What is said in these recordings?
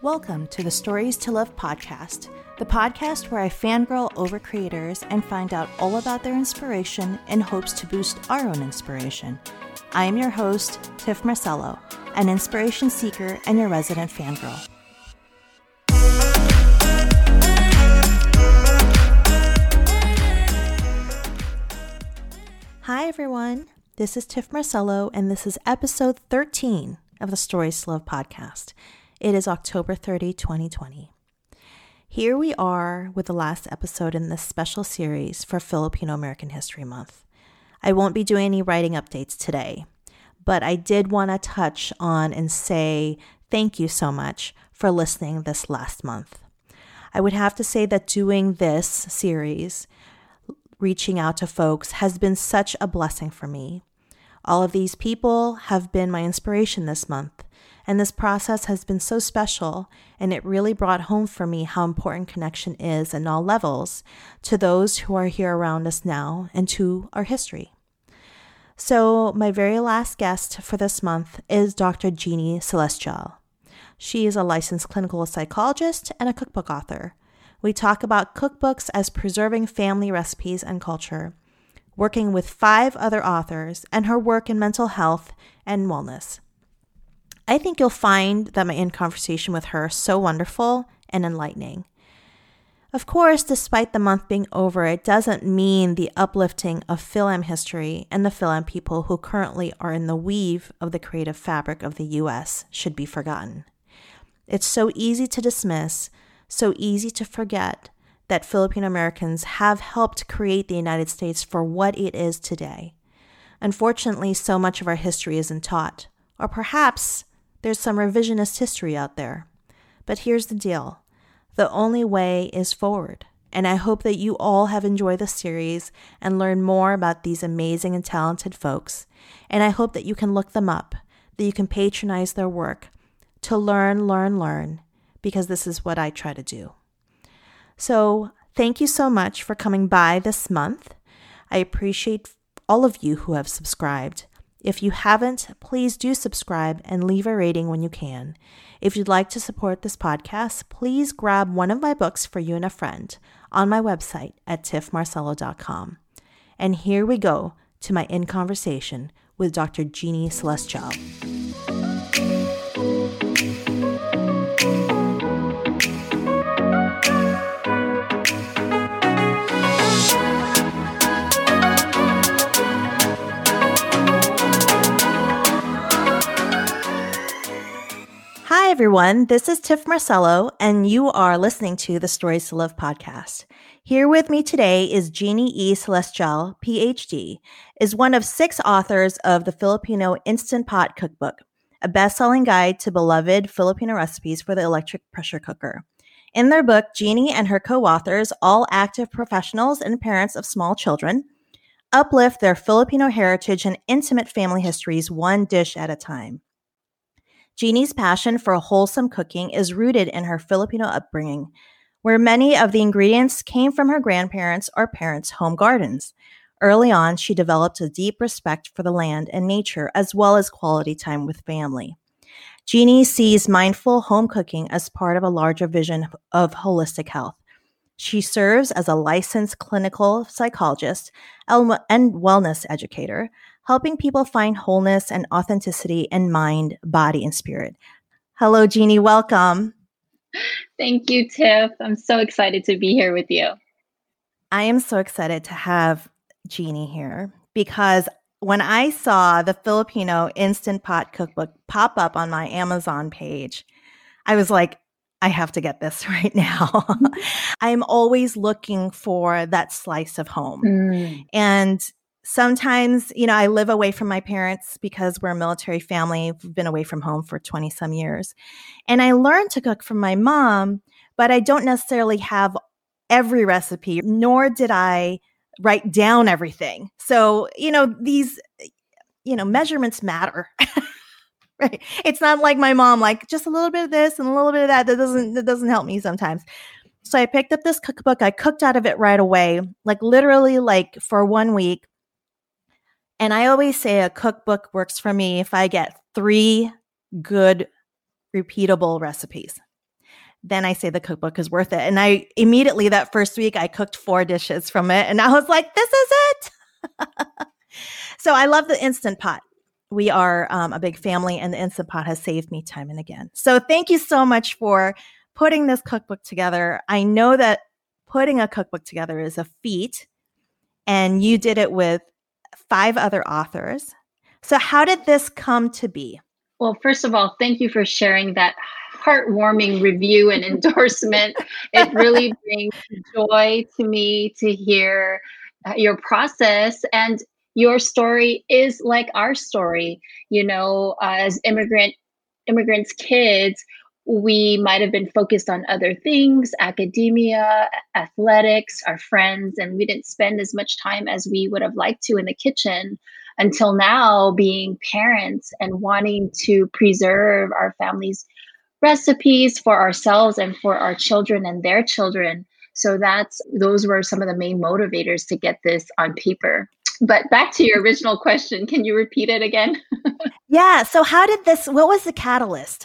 Welcome to the Stories to Love podcast, the podcast where I fangirl over creators and find out all about their inspiration in hopes to boost our own inspiration. I am your host, Tiff Marcello, an inspiration seeker and your resident fangirl. Hi everyone, this is Tiff Marcello and this is episode 13 of the Stories to Love podcast. It is October 30, 2020. Here we are with the last episode in this special series for Filipino American History Month. I won't be doing any writing updates today, but I did want to touch on and say thank you so much for listening this last month. I would have to say that doing this series, reaching out to folks, has been such a blessing for me. All of these people have been my inspiration this month. And this process has been so special, and it really brought home for me how important connection is in all levels to those who are here around us now and to our history. So my very last guest for this month is Dr. Jeannie Celestial. She is a licensed clinical psychologist and a cookbook author. We talk about cookbooks as preserving family recipes and culture, working with 5 other authors, and her work in mental health and wellness. I think you'll find that my conversation with her so wonderful and enlightening. Of course, despite the month being over, it doesn't mean the uplifting of Fil-Am history and the Fil-Am people who currently are in the weave of the creative fabric of the U.S. should be forgotten. It's so easy to dismiss, so easy to forget that Filipino Americans have helped create the United States for what it is today. Unfortunately, so much of our history isn't taught, or perhaps there's some revisionist history out there. But here's the deal. The only way is forward. And I hope that you all have enjoyed this series and learned more about these amazing and talented folks. And I hope that you can look them up, that you can patronize their work to learn, because this is what I try to do. So thank you so much for coming by this month. I appreciate all of you who have subscribed. If you haven't, please do subscribe and leave a rating when you can. If you'd like to support this podcast, please grab one of my books for you and a friend on my website at tiffmarcello.com. And here we go to my conversation with Dr. Jeannie Celestial. Hi, everyone. This is Tiff Marcello, and you are listening to the Stories to Love podcast. Here with me today is Jeannie E. Celestial, PhD, is one of 6 authors of the Filipino Instant Pot Cookbook, a best-selling guide to beloved Filipino recipes for the electric pressure cooker. In their book, Jeannie and her co-authors, all active professionals and parents of small children, uplift their Filipino heritage and intimate family histories one dish at a time. Jeannie's passion for wholesome cooking is rooted in her Filipino upbringing, where many of the ingredients came from her grandparents' or parents' home gardens. Early on, she developed a deep respect for the land and nature, as well as quality time with family. Jeannie sees mindful home cooking as part of a larger vision of holistic health. She serves as a licensed clinical psychologist and wellness educator, helping people find wholeness and authenticity in mind, body, and spirit. Hello, Jeannie. Welcome. Thank you, Tiff. I'm so excited to be here with you. I am so excited to have Jeannie here because when I saw the Filipino Instant Pot Cookbook pop up on my Amazon page, I was like, I have to get this right now. I'm always looking for that slice of home. And sometimes, I live away from my parents because we're a military family. We've been away from home for 20 some years. And I learned to cook from my mom, but I don't necessarily have every recipe, nor did I write down everything. So, these, measurements matter. Right. It's not like my mom, like just a little bit of this and a little bit of that. That doesn't help me sometimes. So I picked up this cookbook. I cooked out of it right away, literally for 1 week. And I always say a cookbook works for me if I get 3 good, repeatable recipes. then I say the cookbook is worth it. And I immediately that first week, I cooked 4 dishes from it. And I was like, this is it. So I love the Instant Pot. We are a big family, and the Instant Pot has saved me time and again. So thank you so much for putting this cookbook together. I know that putting a cookbook together is a feat, and you did it with 5 other authors. So how did this come to be? Well, first of all, thank you for sharing that heartwarming review and endorsement. It really brings joy to me to hear your process, and your story is like our story. As immigrants kids, we might have been focused on other things, academia, athletics, our friends, and we didn't spend as much time as we would have liked to in the kitchen until now, being parents and wanting to preserve our family's recipes for ourselves and for our children and their children. So those were some of the main motivators to get this on paper. But back to your original question, can you repeat it again? Yeah. So what was the catalyst?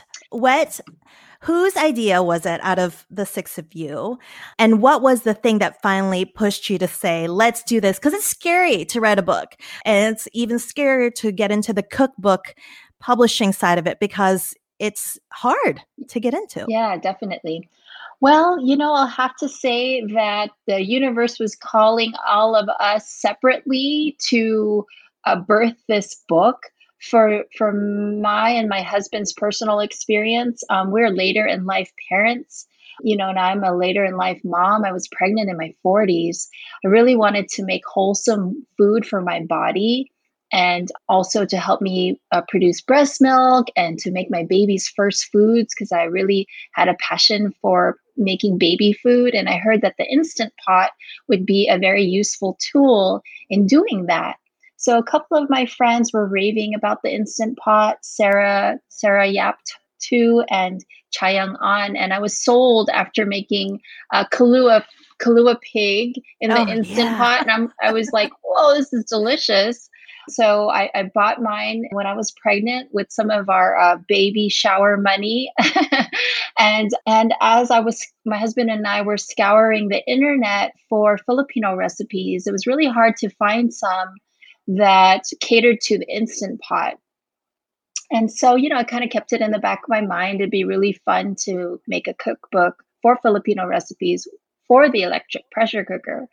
Whose idea was it out of the 6 of you? And what was the thing that finally pushed you to say, let's do this? Because it's scary to write a book. And it's even scarier to get into the cookbook publishing side of it because it's hard to get into. Yeah, definitely. Well, I'll have to say that the universe was calling all of us separately to birth this book. For my and my husband's personal experience, we're later in life parents, and I'm a later in life mom. I was pregnant in my 40s. I really wanted to make wholesome food for my body, and also to help me produce breast milk and to make my baby's first foods, because I really had a passion for making baby food. And I heard that the Instant Pot would be a very useful tool in doing that. So a couple of my friends were raving about the Instant Pot, Sarah Yap Tu and Chayang An, and I was sold after making Kahlua pig in the Instant Pot, and I was like, whoa, this is delicious. So I bought mine when I was pregnant with some of our baby shower money. and as my husband and I were scouring the internet for Filipino recipes, it was really hard to find some that catered to the Instant Pot. And so, I kind of kept it in the back of my mind. It'd be really fun to make a cookbook for Filipino recipes for the electric pressure cooker.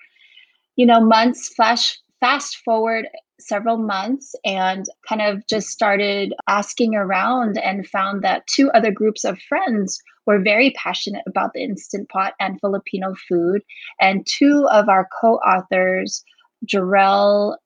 Fast forward several months, and kind of just started asking around and found that 2 other groups of friends were very passionate about the Instant Pot and Filipino food. And 2 of our co-authors, Jarrell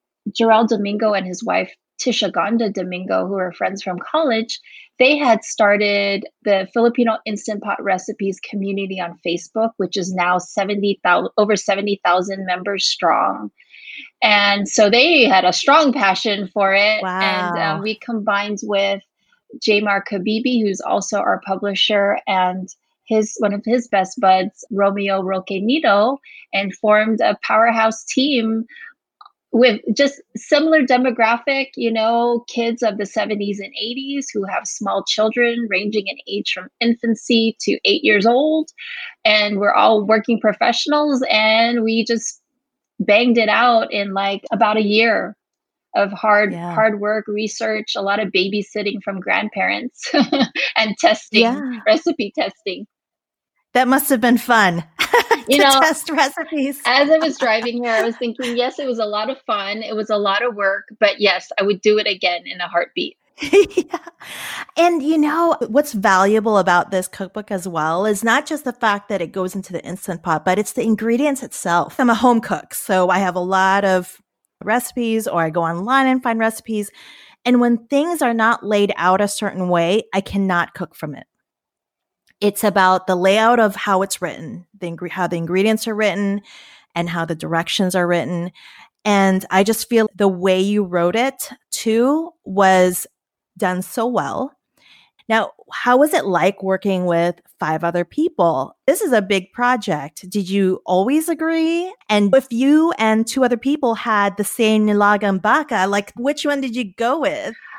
Domingo and his wife, Tisha Gonda Domingo, who are friends from college, they had started the Filipino Instant Pot recipes community on Facebook, which is now over 70,000 members strong. And so they had a strong passion for it. Wow. And we combined with Jamar Kabibi, who's also our publisher, and one of his best buds, Romeo Roque Nito, and formed a powerhouse team with just similar demographic, kids of the 70s and 80s who have small children ranging in age from infancy to 8 years old. And we're all working professionals, and we just banged it out in like about a year of hard work, research, a lot of babysitting from grandparents and testing, recipe testing. That must have been fun. Test recipes. As I was driving here, I was thinking, yes, it was a lot of fun. It was a lot of work, but yes, I would do it again in a heartbeat. Yeah. And what's valuable about this cookbook as well is not just the fact that it goes into the Instant Pot, but it's the ingredients itself. I'm a home cook, so I have a lot of recipes, or I go online and find recipes. And when things are not laid out a certain way, I cannot cook from it. It's about the layout of how it's written, how the ingredients are written, and how the directions are written. And I just feel the way you wrote it too was done so well. Now, how was it like working with 5 other people? This is a big project. Did you always agree? And if you and 2 other people had the same nilagang baka, like which one did you go with?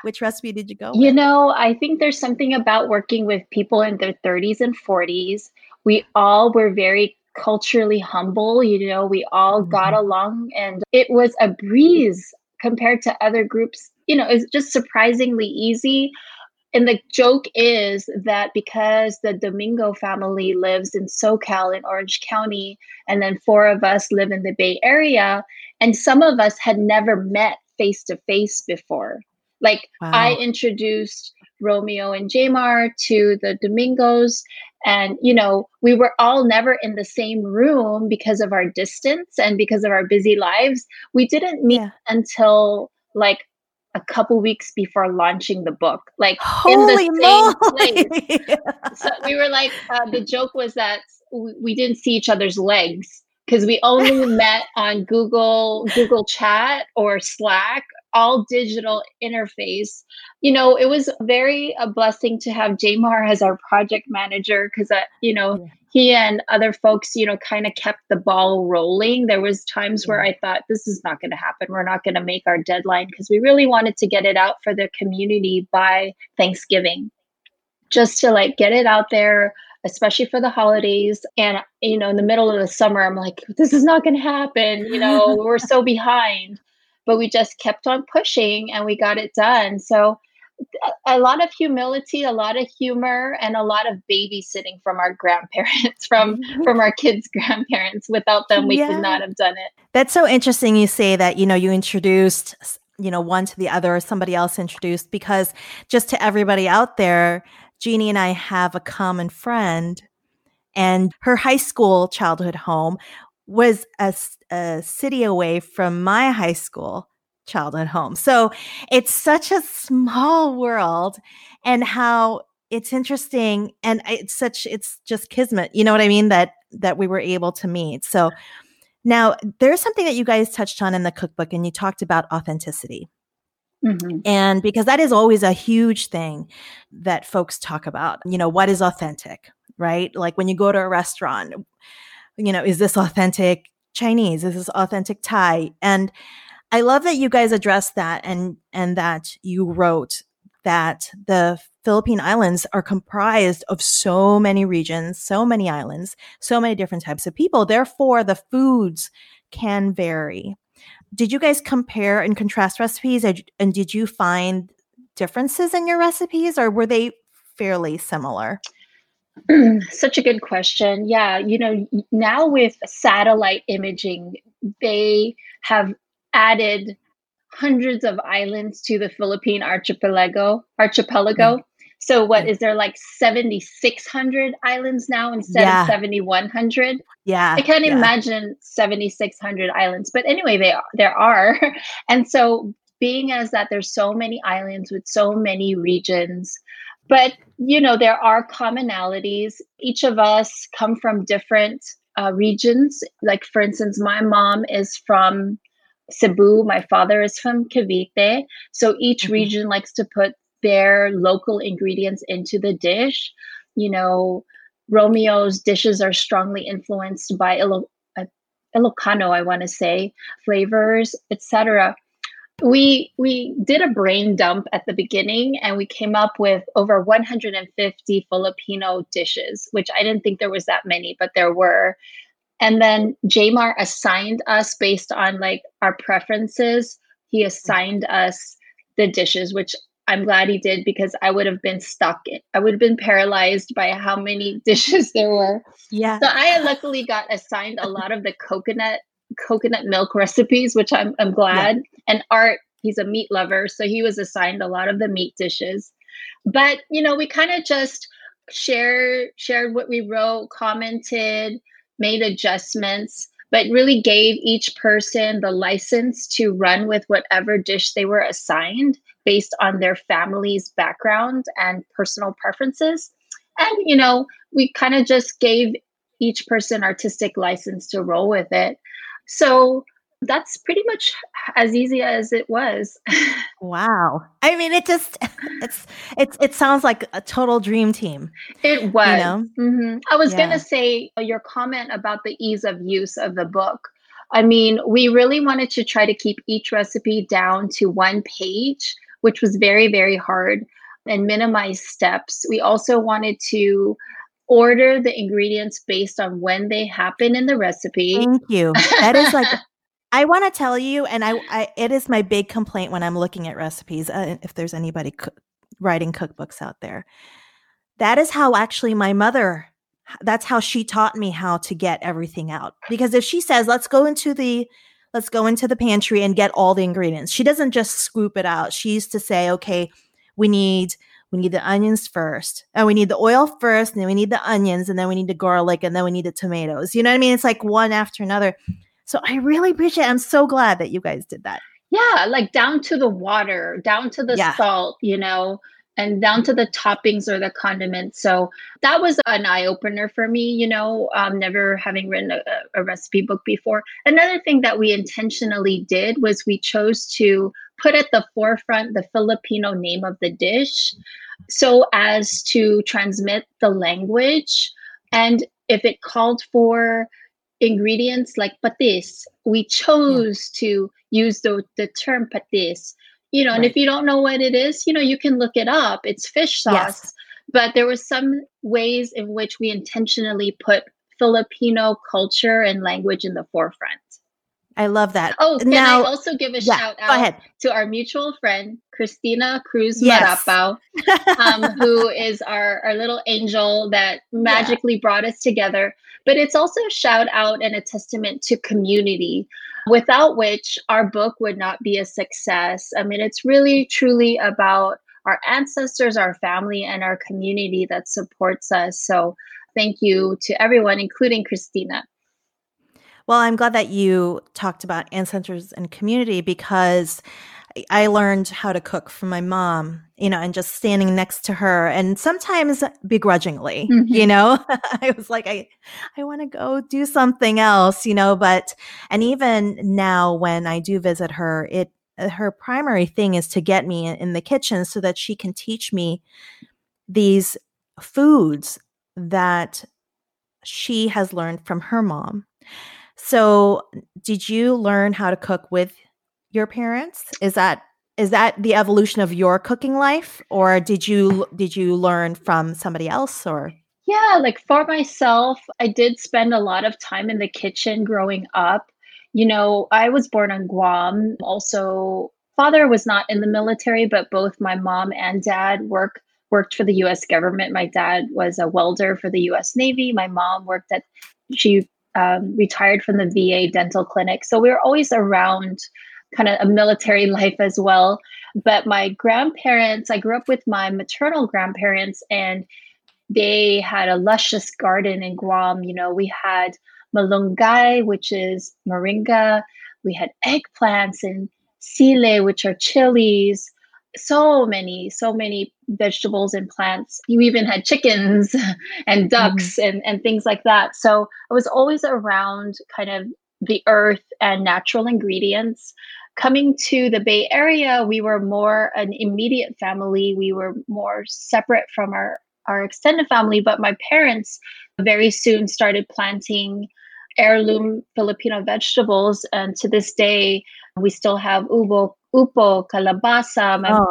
Which recipe did you go You with? know, I think there's something about working with people in their 30s and 40s. We all were very culturally humble, we all got Mhm. along and it was a breeze compared to other groups. It's just surprisingly easy. And the joke is that because the Domingo family lives in SoCal in Orange County, and then four of us live in the Bay Area, and some of us had never met face to face before. Like I Wow. introduced Romeo and Jamar to the Domingos, and we were all never in the same room because of our distance and because of our busy lives. We didn't meet Yeah. until like a couple weeks before launching the book, like in the Holy same place. moly! So we were like, the joke was that we didn't see each other's legs because we only met on Google Chat or Slack, all digital interface. It was very a blessing to have Jamar as our project manager because Yeah. he and other folks, kind of kept the ball rolling. There was times where Yeah. I thought this is not going to happen. We're not going to make our deadline because we really wanted to get it out for the community by Thanksgiving, just to like get it out there, especially for the holidays. And in the middle of the summer, I'm like, this is not going to happen. We're so behind, but we just kept on pushing and we got it done. So a lot of humility, a lot of humor, and a lot of babysitting from our grandparents, from our kids' grandparents. Without them, we could Yeah. not have done it. That's so interesting you say that, you introduced, one to the other, or somebody else introduced, because just to everybody out there, Jeannie and I have a common friend, and her high school childhood home was a city away from my high school childhood home. So it's such a small world, and how it's interesting, and it's just kismet, you know what I mean, that we were able to meet. So now, there's something that you guys touched on in the cookbook, and you talked about authenticity. Hmm. And because that is always a huge thing that folks talk about, what is authentic, right? Like when you go to a restaurant, is this authentic Chinese? Is this authentic Thai? And I love that you guys addressed that, and that you wrote that the Philippine Islands are comprised of so many regions, so many islands, so many different types of people. Therefore, the foods can vary. Did you guys compare and contrast recipes, and did you find differences in your recipes, or were they fairly similar? Such a good question. Yeah, now with satellite imaging, they have added hundreds of islands to the Philippine Yeah. archipelago. So what Yeah. is there, like 7,600 islands now instead of Yeah. 7,100? I Yeah. can't Yeah. imagine 7,600 islands, but anyway, there are. And so being as that there's so many islands with so many regions, but there are commonalities. Each of us come from different regions. Like for instance, my mom is from Cebu, my father is from Cavite. So each Mhm. region likes to put their local ingredients into the dish. You know, Romeo's dishes are strongly influenced by Ilocano, I want to say, flavors, etc. We did a brain dump at the beginning and we came up with over 150 Filipino dishes, which I didn't think there was that many, but there were. And then Jamar assigned us based on like our preferences. He assigned us the dishes, which I'm glad he did because I would have been stuck. I would have been paralyzed by how many dishes there were. Yeah. So I luckily got assigned a lot of the coconut milk recipes, which I'm Yeah. glad. And Art, he's a meat lover, so he was assigned a lot of the meat dishes. But we kind of just shared what we wrote, commented, made adjustments, but really gave each person the license to run with whatever dish they were assigned based on their family's background and personal preferences. And we kind of just gave each person artistic license to roll with it. So that's pretty much as easy as it was. Wow. I mean, it just it sounds like a total dream team, It you was. know? I was going to Yeah. say your comment about the ease of use of the book. I mean, we really wanted to try to keep each recipe down to one page which was very, very hard, and minimize steps. We also wanted to order the ingredients based on when they happen in the recipe. Thank you. That is like, I want to tell you, and it is my big complaint when I'm looking at recipes. If there's anybody writing cookbooks out there, that is how actually my mother, that's how she taught me how to get everything out. Because if she says, let's go into the pantry and get all the ingredients, she doesn't just scoop it out. She used to say, okay, we need the onions first, and we need the oil first, and then we need the onions, and then we need the garlic, and then we need the tomatoes. You know what I mean? It's like one after another. So I really appreciate it. I'm so glad that you guys did that. Yeah, like down to the water, down to the salt, and down to the toppings or the condiments. So that was an eye opener for me, never having written a recipe book before. Another thing that we intentionally did was we chose to put at the forefront the Filipino name of the dish so as to transmit the language. And if it called for ingredients like patis, we chose to use the term patis. And if you don't know what it is, you can look it up. It's fish sauce. Yes. But there were some ways in which we intentionally put Filipino culture and language in the forefront. I love that. Oh, can I also give a shout out to our mutual friend, Christina Cruz Marapao, who is our little angel that magically brought us together. But it's also a shout out and a testament to community, without which our book would not be a success. I mean, it's really, truly about our ancestors, our family, and our community that supports us. So thank you to everyone, including Christina. Well, I'm glad that you talked about ancestors and community, because I learned how to cook from my mom, and just standing next to her, and sometimes begrudgingly, I was like, I want to go do something else, and even now when I do visit her, her primary thing is to get me in the kitchen so that she can teach me these foods that she has learned from her mom. So did you learn how to cook with your parents? Is that the evolution of your cooking life, or did you learn from somebody else? Or like for myself, I did spend a lot of time in the kitchen growing up. I was born on Guam. Also, father was not in the military, but both my mom and dad worked for the US government. My dad was a welder for the US Navy. My mom she retired from the VA dental clinic. So we were always around kind of a military life as well. But my grandparents, I grew up with my maternal grandparents, and they had a luscious garden in Guam. We had malunggay, which is moringa. We had eggplants and sile, which are chilies. So many vegetables and plants. You even had chickens and ducks and things like that. So I was always around kind of the earth and natural ingredients. Coming to the Bay Area, we were more an immediate family. We were more separate from our extended family, but my parents very soon started planting heirloom Filipino vegetables. And to this day, we still have upo, kalabasa,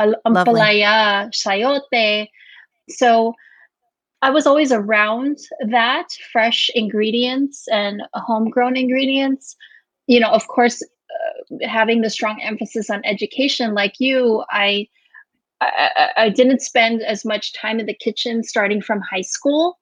ampalaya, sayote. So I was always around that, fresh ingredients and homegrown ingredients. Of course, having the strong emphasis on education like you, I didn't spend as much time in the kitchen starting from high school.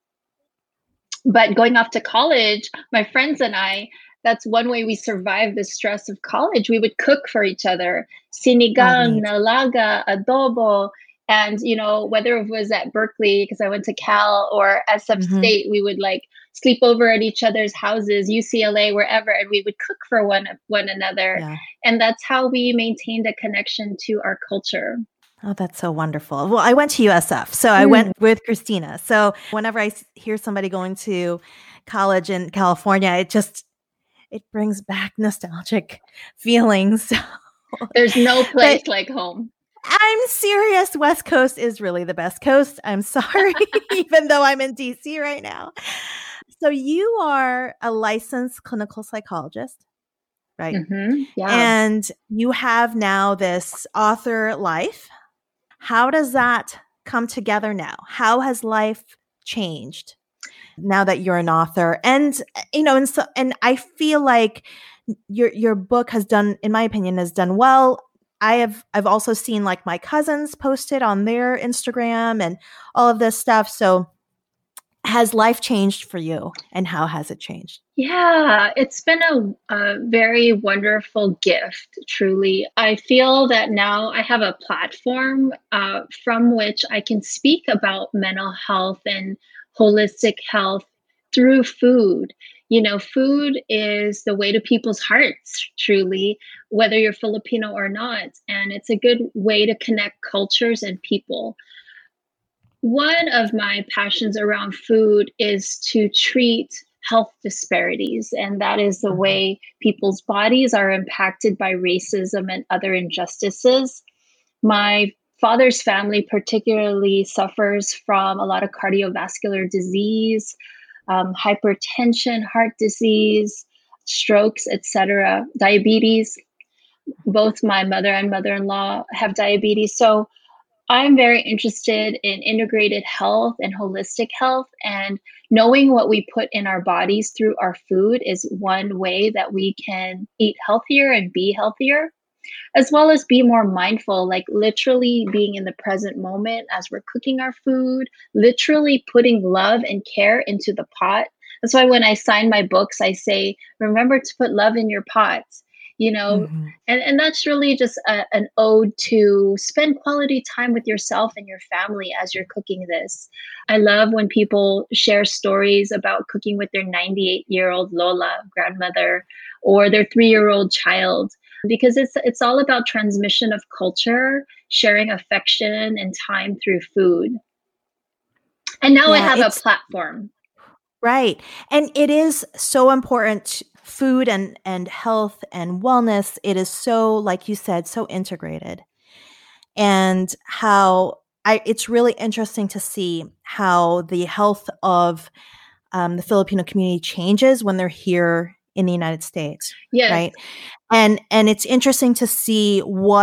But going off to college, my friends and I, that's one way we survived the stress of college. We would cook for each other. Sinigang, nalaga, adobo. And, whether it was at Berkeley, because I went to Cal, or SF State, we would sleep over at each other's houses, UCLA, wherever, and we would cook for one another. Yeah. And that's how we maintained a connection to our culture. Oh, that's so wonderful. Well, I went to USF, so I went with Christina. So whenever I hear somebody going to college in California, it brings back nostalgic feelings. There's no place like home. I'm serious. West Coast is really the best coast. I'm sorry, even though I'm in DC right now. So you are a licensed clinical psychologist. right? Yeah. And you have now this author life. How does that come together now? How has life changed now that you're an author? And and I feel like your book has done, in my opinion, has done well. I've also seen like my cousins post it on their Instagram and all of this stuff. So has life changed for you, and how has it changed? Yeah, it's been a very wonderful gift, truly. I feel that now I have a platform from which I can speak about mental health and holistic health through food. You know, food is the way to people's hearts, truly, whether you're Filipino or not. And it's a good way to connect cultures and people. One of my passions around food is to treat health disparities, and that is the Mhm. way people's bodies are impacted by racism and other injustices. My father's family particularly suffers from a lot of cardiovascular disease, hypertension, heart disease, strokes, etc., diabetes. Both my mother and mother-in-law have diabetes. So I'm very interested in integrated health and holistic health, and knowing what we put in our bodies through our food is one way that we can eat healthier and be healthier, as well as be more mindful, like literally being in the present moment as we're cooking our food, literally putting love and care into the pot. That's why when I sign my books, I say, remember to put love in your pots, you know, Mhm. and that's really just an ode to spend quality time with yourself and your family as you're cooking this. I love when people share stories about cooking with their 98-year-old Lola grandmother or their 3-year-old child, because it's all about transmission of culture, sharing affection and time through food. And now I Yeah, have a it's platform. right. And it is so important, food and health and wellness. It is so, like you said, so integrated. And how it's really interesting to see how the health of the Filipino community changes when they're here in the United States, Yes. right? And it's interesting to see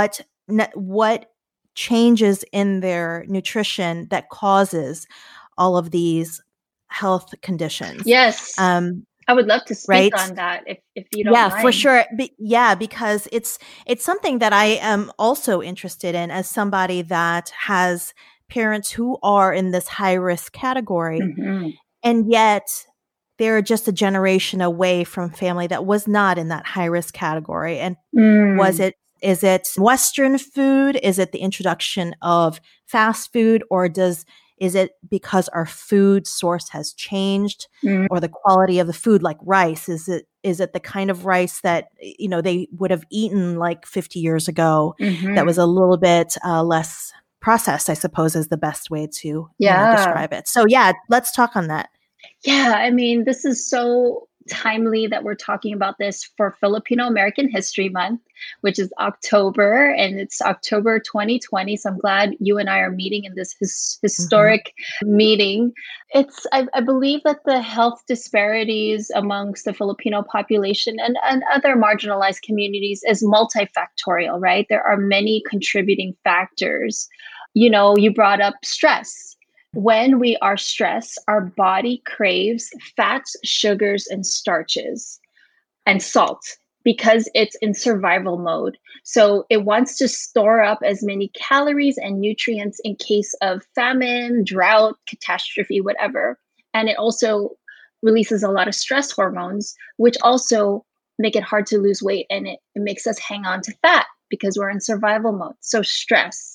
what changes in their nutrition that causes all of these health conditions. Yes. Um, I would love to speak right? on that if you don't Yeah, for mind. sure. Yeah, because it's something that I am also interested in as somebody that has parents who are in this high risk category, Mhm. and yet they're just a generation away from family that was not in that high risk category. And Mm. is it Western food? Is it the introduction of fast food, or is it because our food source has changed, Mm. or the quality of the food, like rice? Is it the kind of rice that they would have eaten like 50 years ago, that was Mhm. a little bit less processed, I suppose, is the best way to Yeah. describe it. So yeah, let's talk on that. Yeah, I mean, this is so timely that we're talking about this for Filipino American History Month, which is October, and it's October 2020. So I'm glad you and I are meeting in this Hmm. historic meeting. I believe that the health disparities amongst the Filipino population and other marginalized communities is multifactorial, right? There are many contributing factors. You know, you brought up stress. When we are stressed, our body craves fats, sugars, and starches and salt because it's in survival mode. So it wants to store up as many calories and nutrients in case of famine, drought, catastrophe, whatever. And it also releases a lot of stress hormones, which also make it hard to lose weight, and it makes us hang on to fat because we're in survival mode. So stress.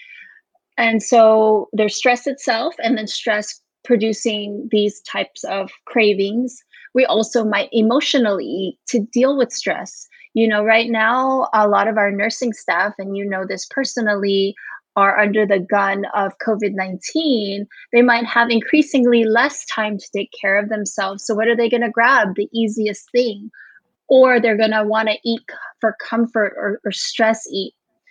And so there's stress itself, and then stress producing these types of cravings. We also might emotionally eat to deal with stress. You know, right now, a lot of our nursing staff, and you know this personally, are under the gun of COVID 19. They might have increasingly less time to take care of themselves. So, what are they going to grab? The easiest thing. Or they're going to want to eat for comfort or stress eat.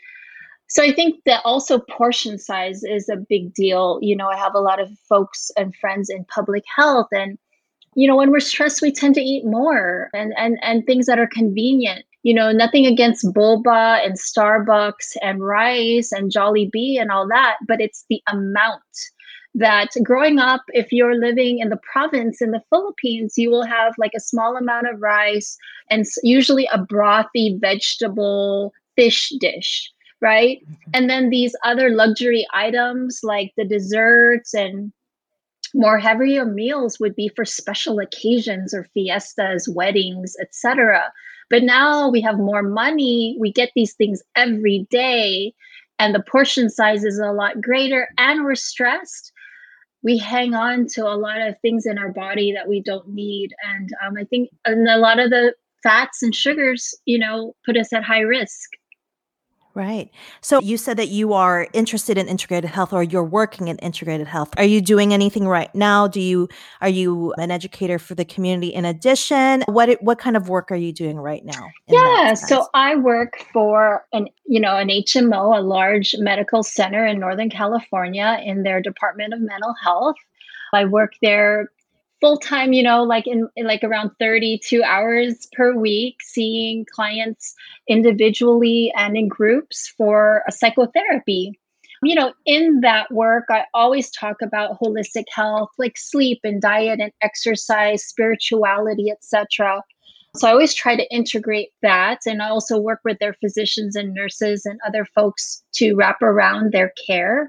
So I think that also portion size is a big deal. You know, I have a lot of folks and friends in public health, and you know, when we're stressed, we tend to eat more and things that are convenient. Nothing against boba and Starbucks and rice and Jollibee and all that, but it's the amount that growing up, if you're living in the province in the Philippines, you will have like a small amount of rice and usually a brothy vegetable fish dish, right? And then these other luxury items like the desserts and more heavier meals would be for special occasions or fiestas, weddings, etc. But now we have more money, we get these things every day, and the portion size is a lot greater, and we're stressed. We hang on to a lot of things in our body that we don't need. And I think and a lot of the fats and sugars, put us at high risk. Right. So you said that you are interested in integrated health or you're working in integrated health. Are you doing anything right now? Are you an educator for the community in addition? What kind of work are you doing right now in that Yeah, sense? so I work for an HMO, a large medical center in Northern California in their Department of Mental Health. I work there full time, like in like around 32 hours per week, seeing clients individually and in groups for a psychotherapy. In that work, I always talk about holistic health, like sleep and diet and exercise, spirituality, etc. So I always try to integrate that. And I also work with their physicians and nurses and other folks to wrap around their care.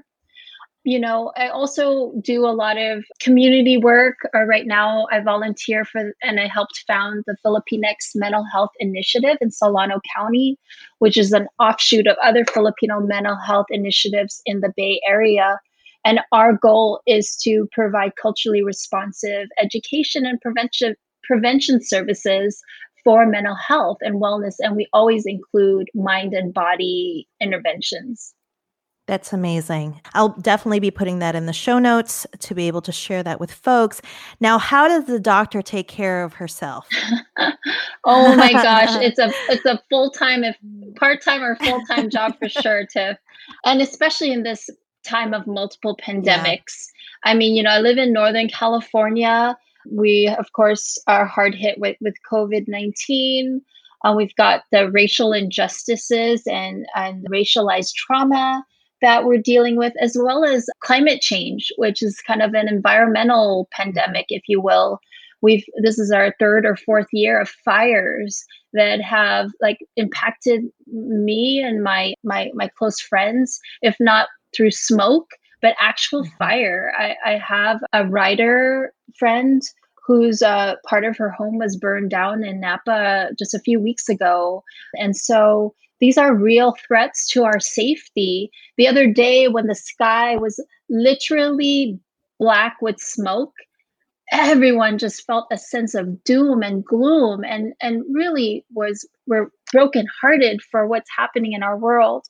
I also do a lot of community work. Right now, I volunteer for and I helped found the Filipinx Mental Health Initiative in Solano County, which is an offshoot of other Filipino mental health initiatives in the Bay Area. And our goal is to provide culturally responsive education and prevention services for mental health and wellness. And we always include mind and body interventions. That's amazing. I'll definitely be putting that in the show notes to be able to share that with folks. Now, how does the doctor take care of herself? Oh my gosh, it's a full-time, if part-time or full-time job for sure, Tiff. And especially in this time of multiple Yeah. pandemics. I mean, I live in Northern California. We, of course, are hard hit with COVID-19. We've got the racial injustices and racialized trauma that we're dealing with, as well as climate change, which is kind of an environmental pandemic, if you will. This is our third or fourth year of fires that have like impacted me and my close friends, if not through smoke, but actual Mhm. fire. I have a writer friend whose part of her home was burned down in Napa just a few weeks ago. And so these are real threats to our safety. The other day, when the sky was literally black with smoke, everyone just felt a sense of doom and gloom and really were brokenhearted for what's happening in our world.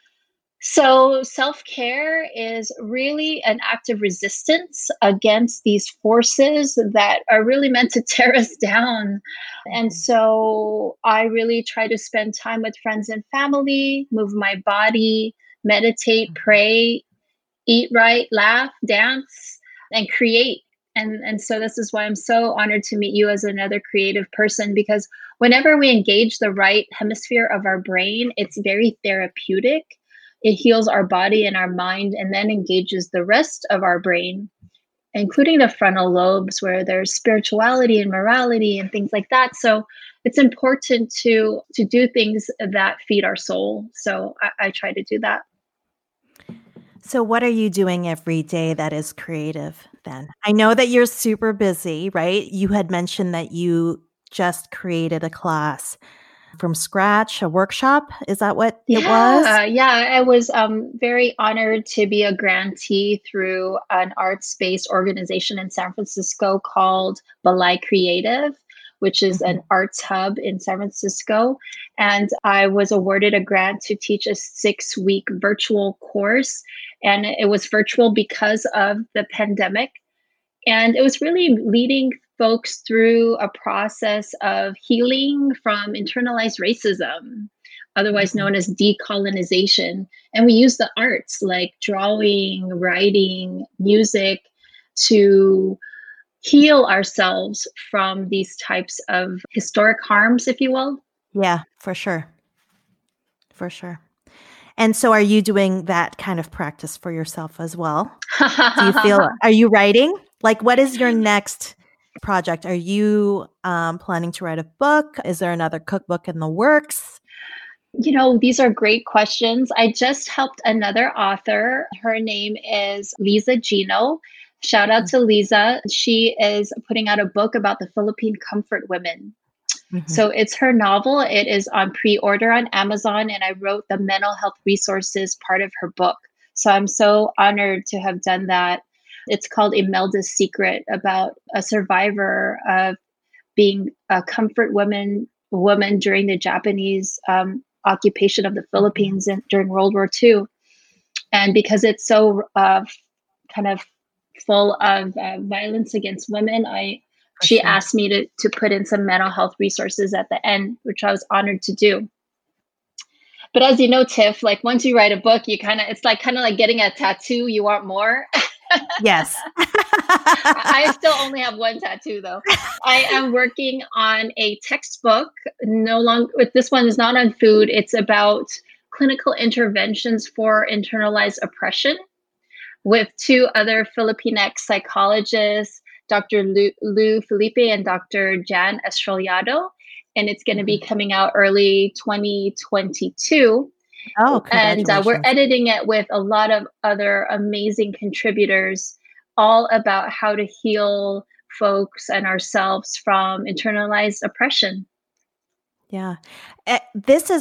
So, self care is really an act of resistance against these forces that are really meant to tear us down. And Mhm. so, I really try to spend time with friends and family, move my body, meditate, Mhm. pray, eat right, laugh, dance, and create. And so this is why I'm so honored to meet you as another creative person, because whenever we engage the right hemisphere of our brain, it's very therapeutic. It heals our body and our mind and then engages the rest of our brain, including the frontal lobes where there's spirituality and morality and things like that. So it's important to do things that feed our soul. So I try to do that. So, what are you doing every day that is creative then? I know that you're super busy, right? You had mentioned that you just created a class from scratch, a workshop. Is that what it was? Yeah, I was very honored to be a grantee through an arts-based organization in San Francisco called Balai Creative, which is an Mhm. arts hub in San Francisco. And I was awarded a grant to teach a 6-week virtual course. And it was virtual because of the pandemic. And it was really leading folks through a process of healing from internalized racism, otherwise Mhm. known as decolonization. And we use the arts like drawing, writing, music to heal ourselves from these types of historic harms, if you will. Yeah, for sure. For sure. And so are you doing that kind of practice for yourself as well? Do you feel, are you writing? Like, what is your next project? Are you planning to write a book? Is there another cookbook in the works? These are great questions. I just helped another author. Her name is Lisa Gino. Shout out to Lisa. She is putting out a book about the Philippine comfort women. Mm-hmm. So it's her novel. It is on pre-order on Amazon, and I wrote the mental health resources part of her book. So I'm so honored to have done that. It's called Imelda's Secret, about a survivor of being a comfort woman during the Japanese occupation of the Philippines during World War II. And because it's so kind of full of violence against women, she asked me to put in some mental health resources at the end, which I was honored to do. But as you know, Tiff, like once you write a book, it's like kind of like getting a tattoo. You want more. Yes. I still only have one tattoo though. I am working on a textbook. No longer, this one is not on food. It's about clinical interventions for internalized oppression, with two other Filipinx psychologists, Dr. Lou Felipe and Dr. Jan Estrellado. And it's going to be coming out early 2022. Oh, congratulations. And we're editing it with a lot of other amazing contributors, all about how to heal folks and ourselves from internalized oppression. Yeah. This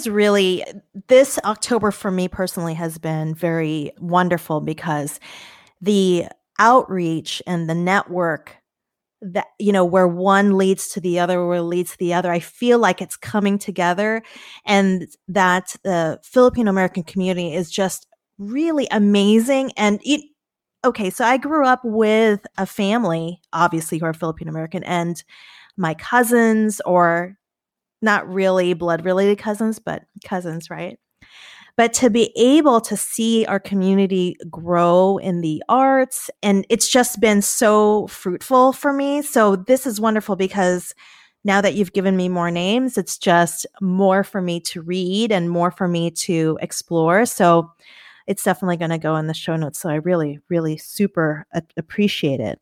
October for me personally has been very wonderful because the outreach and the network that, where one leads to the other, where leads to the other, I feel like it's coming together, and that the Filipino American community is just really amazing. And okay, so I grew up with a family, obviously, who are Filipino American, and my cousins, or not really blood related cousins, but cousins, right? But to be able to see our community grow in the arts, and it's just been so fruitful for me. So this is wonderful because now that you've given me more names, it's just more for me to read and more for me to explore. So it's definitely going to go in the show notes. So I really, really super appreciate it.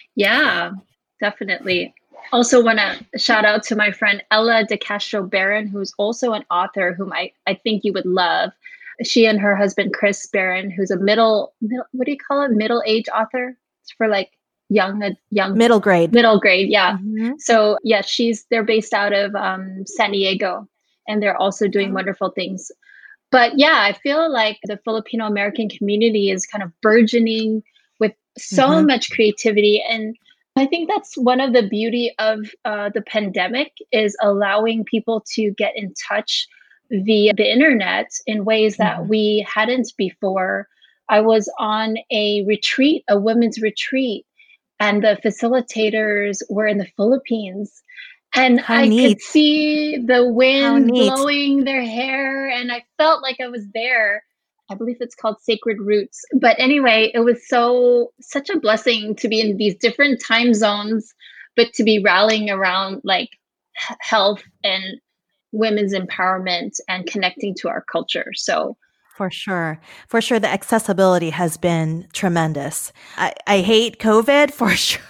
Yeah, definitely. Also want to shout out to my friend Ella De Castro Barron, who's also an author whom I think you would love. She and her husband, Chris Barron, who's a middle what do you call it? Middle-age author. It's for like young middle grade. Yeah. Mm-hmm. So yeah, they're based out of San Diego, and they're also doing wonderful things. But yeah, I feel like the Filipino American community is kind of burgeoning with so much creativity. And I think that's one of the beauty of the pandemic, is allowing people to get in touch via the internet in ways that we hadn't before. I was on a women's retreat, and the facilitators were in the Philippines. And I could see the wind blowing their hair, and I felt like I was there. I believe it's called Sacred Roots. But anyway, it was such a blessing to be in these different time zones, but to be rallying around like health and women's empowerment and connecting to our culture. So for sure, the accessibility has been tremendous. I hate COVID for sure.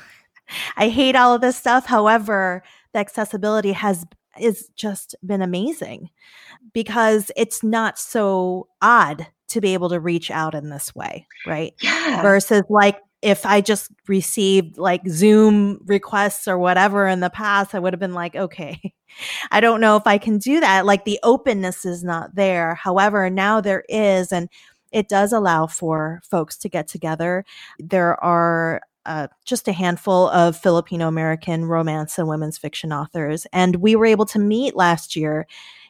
I hate all of this stuff. However, the accessibility is just been amazing because it's not so odd to be able to reach out in this way, right? Yeah. Versus like if I just received like Zoom requests or whatever in the past, I would have been like, okay, I don't know if I can do that. Like the openness is not there. However, now there is, and it does allow for folks to get together. There are just a handful of Filipino American romance and women's fiction authors. And we were able to meet last year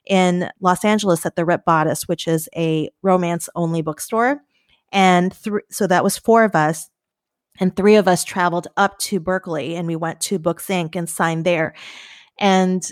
in Los Angeles at the Rip Bodice, which is a romance only bookstore. And so that was 4 of us. And 3 of us traveled up to Berkeley, and we went to Books Inc. and signed there. And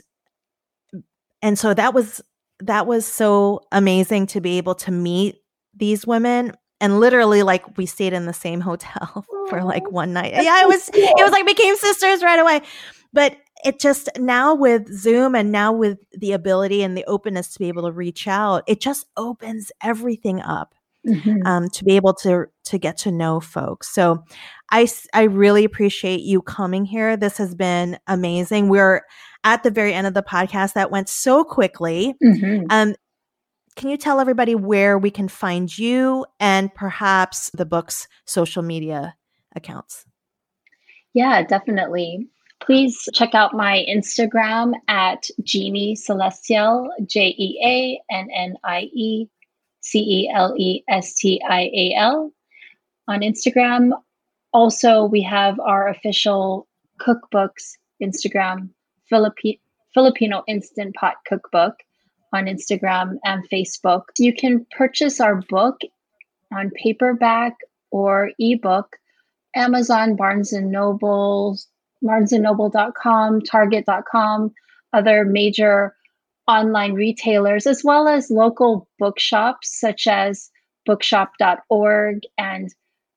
so that was so amazing to be able to meet these women. And literally, like, we stayed in the same hotel for like one night. Yeah, it was like became sisters right away. But it just now with Zoom and now with the ability and the openness to be able to reach out, it just opens everything up. To be able to get to know folks. So I really appreciate you coming here. This has been amazing. We're at the very end of the podcast. That went so quickly. Can you tell everybody where we can find you and perhaps the book's social media accounts? Yeah, definitely. Please check out my Instagram at Jeannie Celestial, JeannieCelestial on Instagram. Also, we have our official cookbooks Instagram, Filipino Instant Pot Cookbook on Instagram and Facebook. You can purchase our book on paperback or ebook, Amazon, Barnes & Noble, BarnesandNoble.com, Target.com, other major online retailers, as well as local bookshops such as bookshop.org and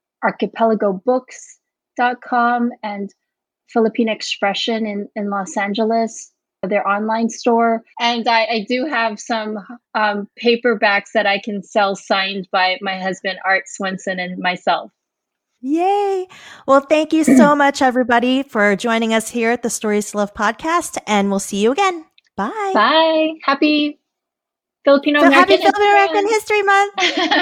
archipelagobooks.com and Philippine Expression in Los Angeles, their online store. And I do have some paperbacks that I can sell signed by my husband, Art Swenson, and myself. Yay. Well, thank you so much, everybody, for joining us here at the Stories to Love podcast, and we'll see you again. Bye. Bye. Happy Filipino American History Month.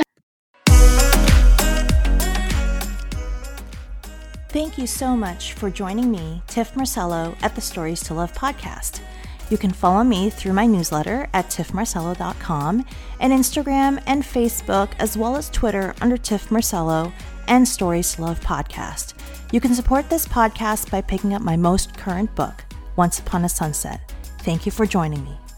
Thank you so much for joining me, Tiff Marcello, at the Stories to Love podcast. You can follow me through my newsletter at tiffmarcello.com and Instagram and Facebook, as well as Twitter under Tiff Marcello and Stories to Love podcast. You can support this podcast by picking up my most current book, Once Upon a Sunset. Thank you for joining me.